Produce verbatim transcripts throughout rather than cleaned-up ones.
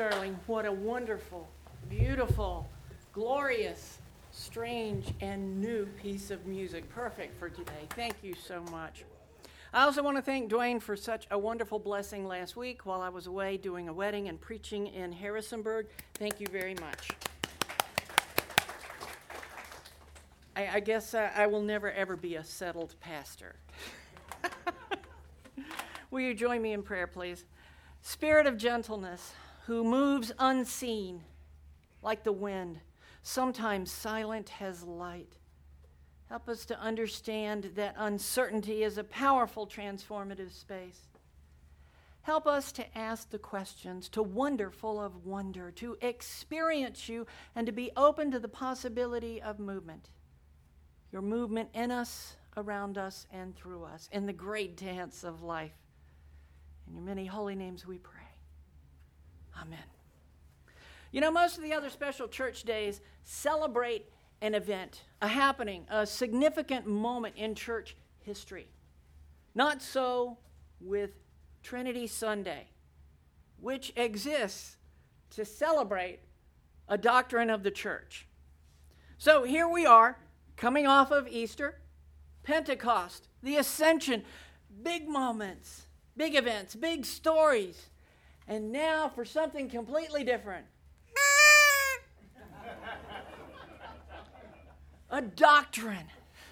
Sterling. What a wonderful, beautiful, glorious, strange, and new piece of music. Perfect for today. Thank you so much. I also want to thank Dwayne for such a wonderful blessing last week while I was away doing a wedding and preaching in Harrisonburg. Thank you very much. I, I guess uh, I will never, ever be a settled pastor. Will you join me in prayer, please? Spirit of gentleness, who moves unseen like the wind, sometimes silent as light. Help us to understand that uncertainty is a powerful transformative space. Help us to ask the questions, to wonder full of wonder, to experience you, and to be open to the possibility of movement. Your movement in us, around us, and through us, in the great dance of life. In your many holy names we pray. Amen. You know, most of the other special church days celebrate an event, a happening, a significant moment in church history. Not so with Trinity Sunday, which exists to celebrate a doctrine of the church. So here we are, coming off of Easter, Pentecost, the Ascension, big moments, big events, big stories. And now for something completely different. A doctrine.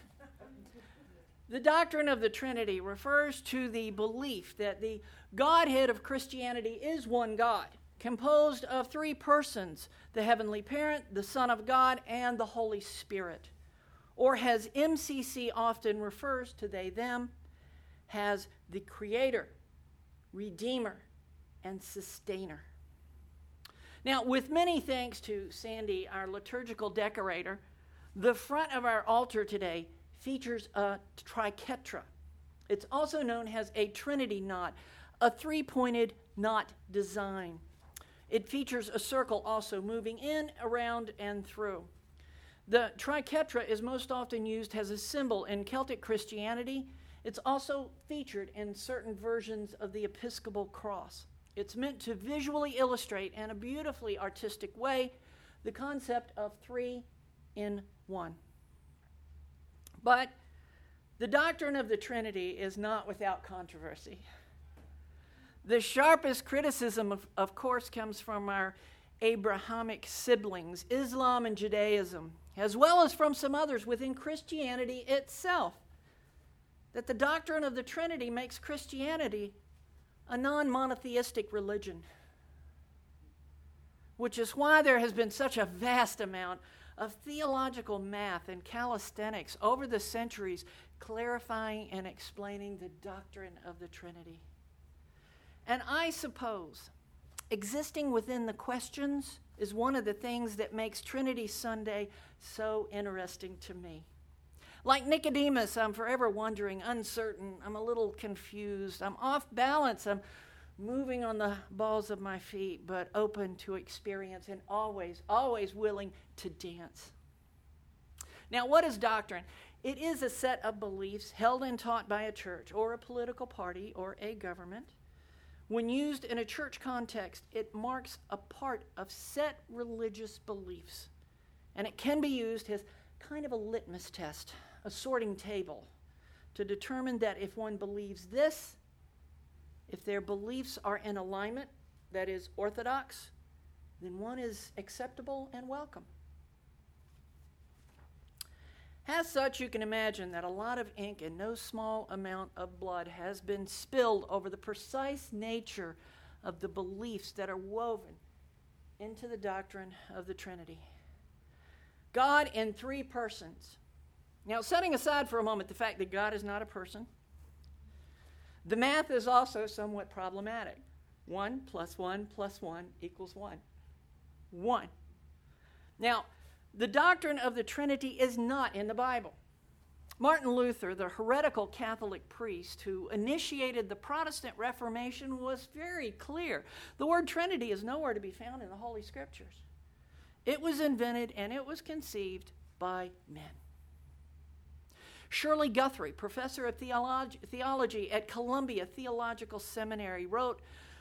The doctrine of the Trinity refers to the belief that the Godhead of Christianity is one God, composed of three persons, the Heavenly Parent, the Son of God, and the Holy Spirit. Or as M C C often refers to they, them, as the Creator, Redeemer, and Sustainer. Now, with many thanks to Sandy, our liturgical decorator, the front of our altar today features a triquetra. It's also known as a Trinity knot, a three-pointed knot design. It features a circle also moving in, around, and through. The triquetra is most often used as a symbol in Celtic Christianity. It's also featured in certain versions of the Episcopal cross. It's meant to visually illustrate in a beautifully artistic way the concept of three in one. But the doctrine of the Trinity is not without controversy. The sharpest criticism, of, of course, comes from our Abrahamic siblings, Islam and Judaism, as well as from some others within Christianity itself, that the doctrine of the Trinity makes Christianity a non-monotheistic religion, which is why there has been such a vast amount of theological math and calisthenics over the centuries clarifying and explaining the doctrine of the Trinity. And I suppose existing within the questions is one of the things that makes Trinity Sunday so interesting to me. Like Nicodemus, I'm forever wondering, uncertain, I'm a little confused, I'm off balance, I'm moving on the balls of my feet, but open to experience and always, always willing to dance. Now, what is doctrine? It is a set of beliefs held and taught by a church or a political party or a government. When used in a church context, it marks a part of set religious beliefs, and it can be used as kind of a litmus test, a sorting table, to determine that if one believes this, if their beliefs are in alignment, that is orthodox, then one is acceptable and welcome. As such, you can imagine that a lot of ink and no small amount of blood has been spilled over the precise nature of the beliefs that are woven into the doctrine of the Trinity. God in three persons. Now, setting aside for a moment the fact that God is not a person, the math is also somewhat problematic. One plus one plus one equals one. One. Now, the doctrine of the Trinity is not in the Bible. Martin Luther, the heretical Catholic priest who initiated the Protestant Reformation, was very clear. The word Trinity is nowhere to be found in the Holy Scriptures. It was invented and it was conceived by men. Shirley Guthrie, professor of theology, theology at Columbia Theological Seminary, wrote,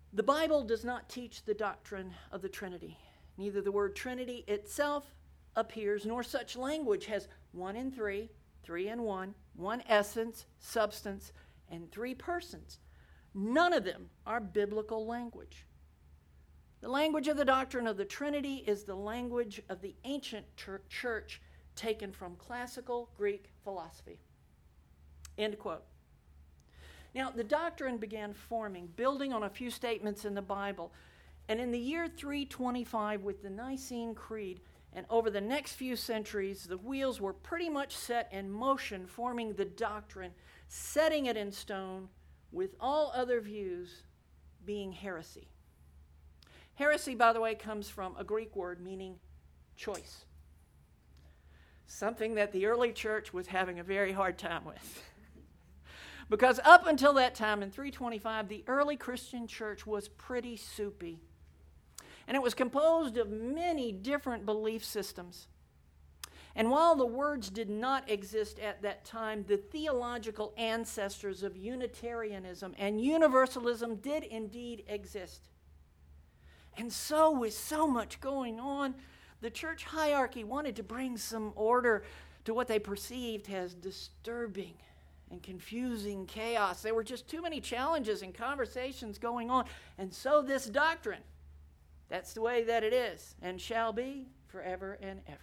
The Bible does not teach the doctrine of the Trinity. Neither the word Trinity itself appears, nor such language has one in three, three in one, one essence, substance, and three persons. None of them are biblical language. The language of the doctrine of the Trinity is the language of the ancient church taken from classical Greek philosophy. End quote. Now, the doctrine began forming, building on a few statements in the Bible, and in the year three twenty-five with the Nicene Creed, and over the next few centuries, the wheels were pretty much set in motion, forming the doctrine, setting it in stone, with all other views being heresy. Heresy, by the way, comes from a Greek word meaning choice, something that the early church was having a very hard time with. Because up until that time, in three twenty-five, the early Christian church was pretty soupy. And it was composed of many different belief systems. And while the words did not exist at that time, the theological ancestors of Unitarianism and Universalism did indeed exist. And so, with so much going on, the church hierarchy wanted to bring some order to what they perceived as disturbing and confusing chaos. There were just too many challenges and conversations going on. And so this doctrine, that's the way that it is and shall be forever and ever.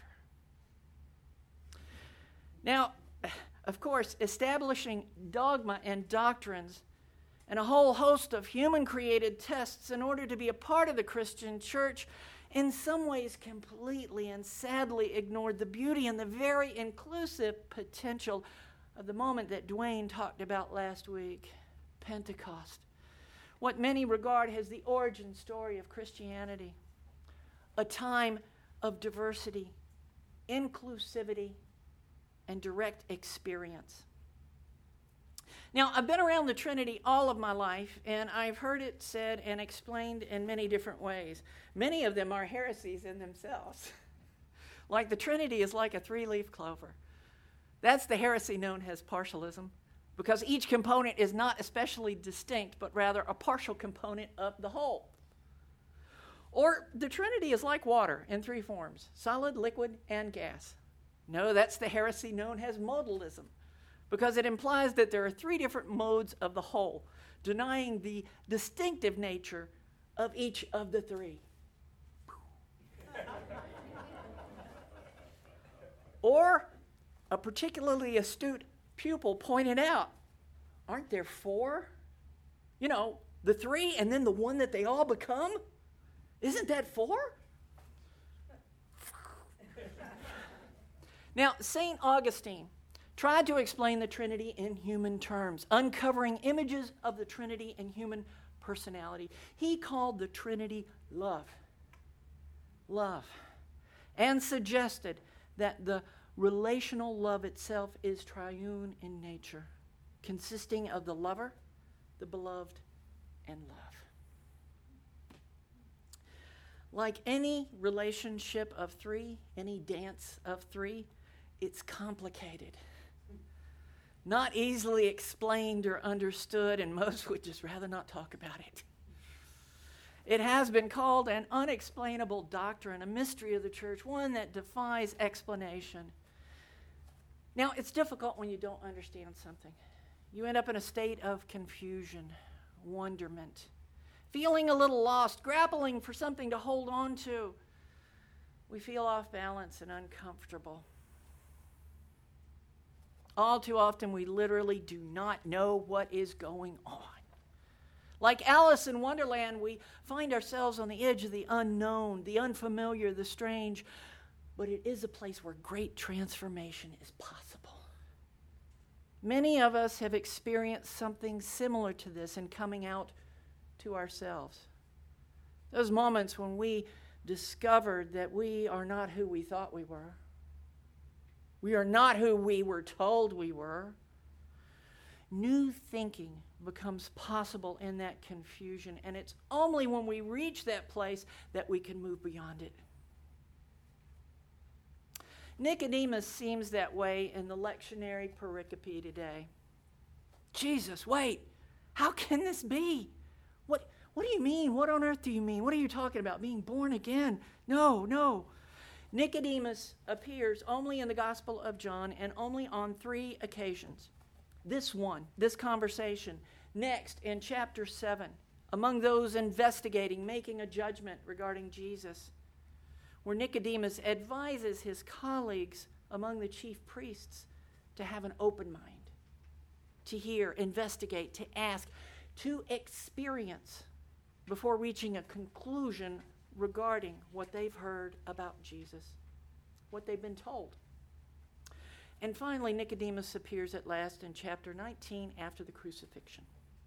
Now, of course, establishing dogma and doctrines and a whole host of human-created tests in order to be a part of the Christian church in some ways completely and sadly ignored the beauty and the very inclusive potential of the moment that Dwayne talked about last week, Pentecost. What many regard as the origin story of Christianity, a time of diversity, inclusivity, and direct experience. Now, I've been around the Trinity all of my life, and I've heard it said and explained in many different ways. Many of them are heresies in themselves. Like the Trinity is like a three-leaf clover. That's the heresy known as partialism, because each component is not especially distinct, but rather a partial component of the whole. Or the Trinity is like water in three forms: solid, liquid, and gas. No, that's the heresy known as modalism, because it implies that there are three different modes of the whole, denying the distinctive nature of each of the three. Or a particularly astute pupil pointed out, aren't there four? You know, the three and then the one that they all become? Isn't that four? Now, Saint Augustine tried to explain the Trinity in human terms, uncovering images of the Trinity in human personality. He called the Trinity love. Love. And suggested that the relational love itself is triune in nature, consisting of the lover, the beloved, and love. Like any relationship of three, any dance of three, it's complicated. Not easily explained or understood, and most would just rather not talk about it. It has been called an unexplainable doctrine, a mystery of the church, one that defies explanation. Now, it's difficult when you don't understand something. You end up in a state of confusion, wonderment, feeling a little lost, grappling for something to hold on to. We feel off balance and uncomfortable. All too often, we literally do not know what is going on. Like Alice in Wonderland, we find ourselves on the edge of the unknown, the unfamiliar, the strange, but it is a place where great transformation is possible. Many of us have experienced something similar to this in coming out to ourselves. Those moments when we discovered that we are not who we thought we were. We are not who we were told we were. New thinking becomes possible in that confusion, and it's only when we reach that place that we can move beyond it. Nicodemus seems that way in the lectionary pericope today. Jesus, wait, how can this be? What, What do you mean? What on earth do you mean? What are you talking about? Being born again? No, no. Nicodemus appears only in the Gospel of John and only on three occasions. This one, this conversation, next in chapter seven, among those investigating, making a judgment regarding Jesus, where Nicodemus advises his colleagues among the chief priests to have an open mind, to hear, investigate, to ask, to experience before reaching a conclusion regarding what they've heard about Jesus, what they've been told. And finally, Nicodemus appears at last in chapter nineteen after the crucifixion.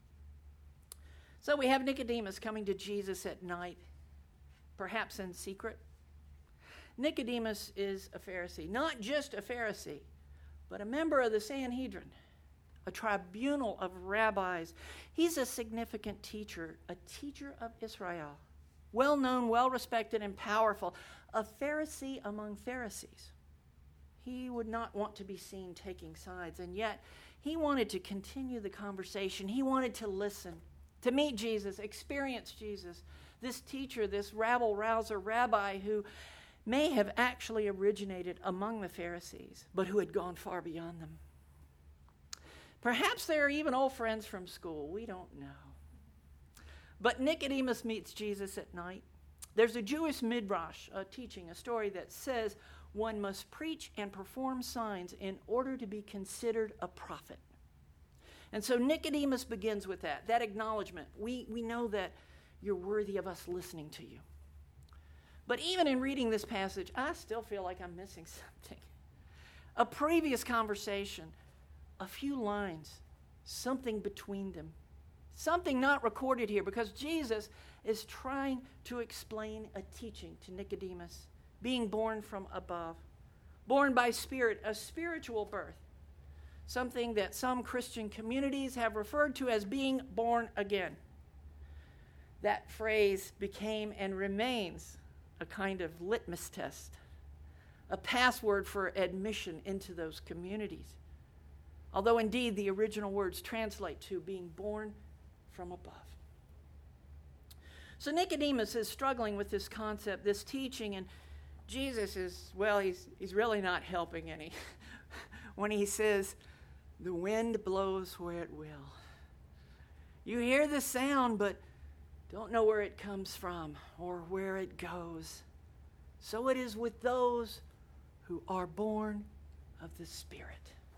So we have Nicodemus coming to Jesus at night, perhaps in secret. Nicodemus is a Pharisee, not just a Pharisee, but a member of the Sanhedrin, a tribunal of rabbis. He's a significant teacher, a teacher of Israel, well-known, well-respected, and powerful, a Pharisee among Pharisees. He would not want to be seen taking sides, and yet he wanted to continue the conversation. He wanted to listen, to meet Jesus, experience Jesus, this teacher, this rabble-rouser rabbi who may have actually originated among the Pharisees, but who had gone far beyond them. Perhaps they are even old friends from school. We don't know. But Nicodemus meets Jesus at night. There's a Jewish midrash, a teaching, a story that says one must preach and perform signs in order to be considered a prophet. And so Nicodemus begins with that, that acknowledgement. We, we know that you're worthy of us listening to you. But even in reading this passage, I still feel like I'm missing something. A previous conversation, a few lines, something between them, something not recorded here, because Jesus is trying to explain a teaching to Nicodemus, being born from above, born by Spirit, a spiritual birth, something that some Christian communities have referred to as being born again. That phrase became and remains a kind of litmus test, a password for admission into those communities. Although indeed the original words translate to being born from above. So Nicodemus is struggling with this concept, this teaching, and Jesus is, well, he's, he's really not helping any when he says, the wind blows where it will. You hear the sound, but don't know where it comes from or where it goes. So it is with those who are born of the Spirit.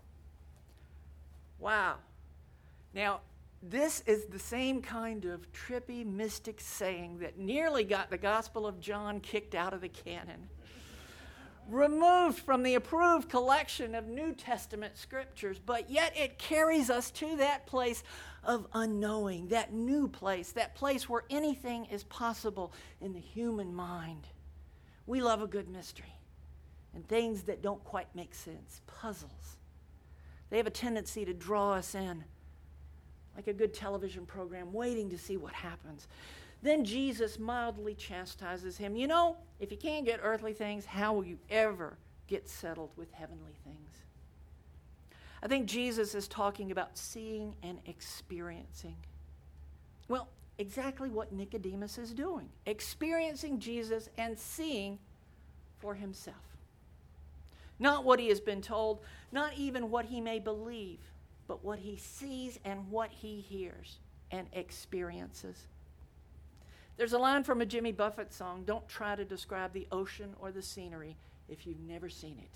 Wow. Now, this is the same kind of trippy, mystic saying that nearly got the Gospel of John kicked out of the canon, removed from the approved collection of New Testament scriptures, but yet it carries us to that place of unknowing, that new place, that place where anything is possible in the human mind. We love a good mystery and things that don't quite make sense, puzzles. They have a tendency to draw us in, like a good television program, waiting to see what happens. Then Jesus mildly chastises him. You know, if you can't get earthly things, how will you ever get settled with heavenly things? I think Jesus is talking about seeing and experiencing. Well, exactly what Nicodemus is doing, experiencing Jesus and seeing for himself. Not what he has been told, not even what he may believe, but what he sees and what he hears and experiences. There's a line from a Jimmy Buffett song, don't try to describe the ocean or the scenery if you've never seen it.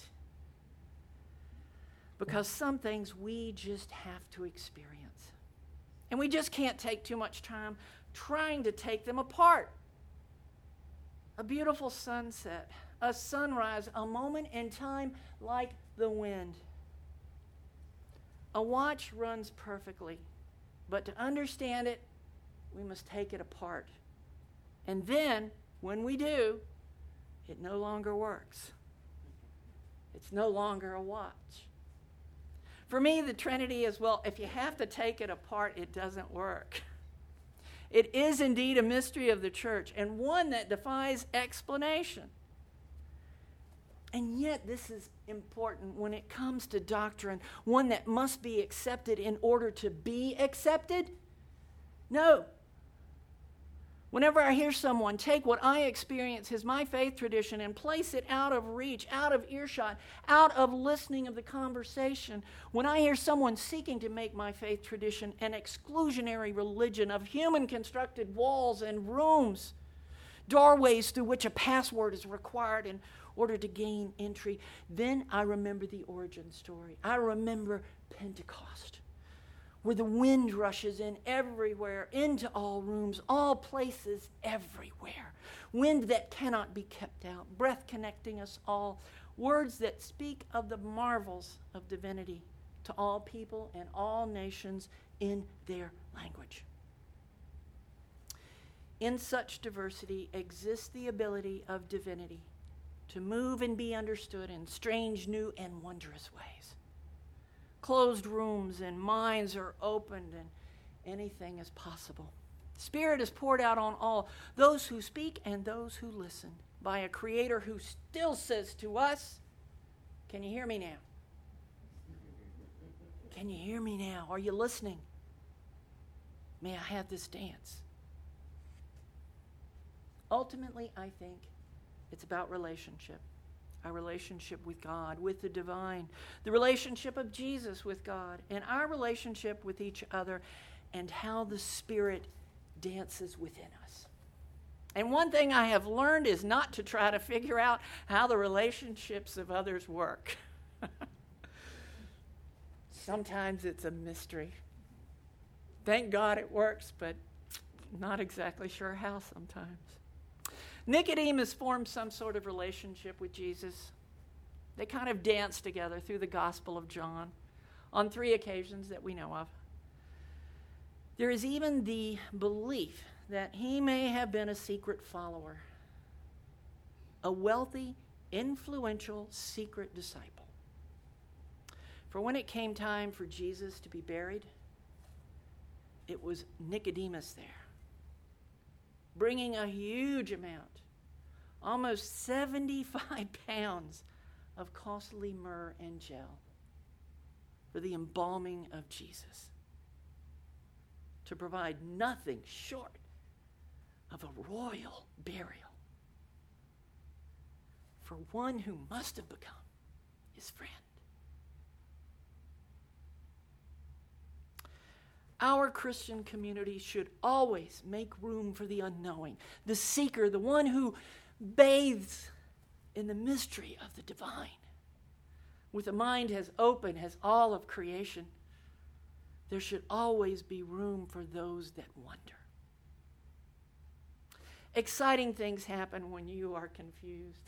Because some things we just have to experience. And we just can't take too much time trying to take them apart. A beautiful sunset, a sunrise, a moment in time like the wind. A watch runs perfectly, but to understand it, we must take it apart. And then, when we do, it no longer works. It's no longer a watch. For me, the Trinity is, well, if you have to take it apart, it doesn't work. It is indeed a mystery of the church, and one that defies explanation. And yet, this is important when it comes to doctrine, one that must be accepted in order to be accepted. No. Whenever I hear someone take what I experience as my faith tradition and place it out of reach, out of earshot, out of listening of the conversation, when I hear someone seeking to make my faith tradition an exclusionary religion of human-constructed walls and rooms, doorways through which a password is required in order to gain entry, then I remember the origin story. I remember Pentecost, where the wind rushes in everywhere, into all rooms, all places, everywhere. Wind that cannot be kept out, breath connecting us all, words that speak of the marvels of divinity to all people and all nations in their language. In such diversity exists the ability of divinity to move and be understood in strange, new, and wondrous ways. Closed rooms and minds are opened, and anything is possible. Spirit is poured out on all, those who speak and those who listen, by a Creator who still says to us, can you hear me now? Can you hear me now? Are you listening? May I have this dance? Ultimately, I think it's about relationship. Our relationship with God, with the divine, the relationship of Jesus with God, and our relationship with each other, and how the Spirit dances within us. And one thing I have learned is not to try to figure out how the relationships of others work. Sometimes it's a mystery. Thank God it works, but not exactly sure how sometimes. Nicodemus formed some sort of relationship with Jesus. They kind of danced together through the Gospel of John on three occasions that we know of. There is even the belief that he may have been a secret follower, a wealthy, influential, secret disciple. For when it came time for Jesus to be buried, it was Nicodemus there, bringing a huge amount, almost seventy-five pounds of costly myrrh and gel for the embalming of Jesus, to provide nothing short of a royal burial for one who must have become his friend. Our Christian community should always make room for the unknowing, the seeker, the one who bathes in the mystery of the divine. With a mind as open as all of creation, there should always be room for those that wonder. Exciting things happen when you are confused.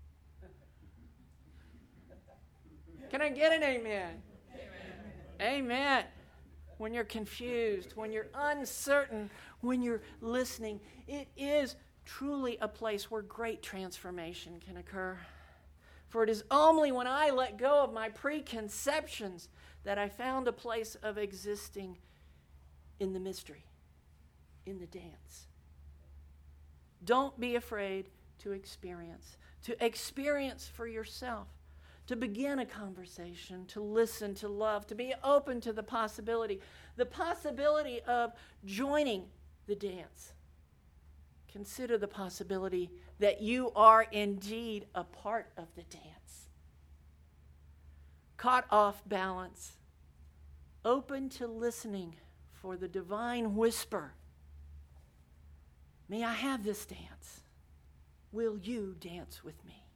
Can I get an amen? Amen. Amen. When you're confused, when you're uncertain, when you're listening, it is truly a place where great transformation can occur. For it is only when I let go of my preconceptions that I found a place of existing in the mystery, in the dance. Don't be afraid to experience, to experience for yourself, to begin a conversation, to listen, to love, to be open to the possibility, the possibility of joining the dance. Consider the possibility that you are indeed a part of the dance. Caught off balance, open to listening for the divine whisper. May I have this dance? Will you dance with me?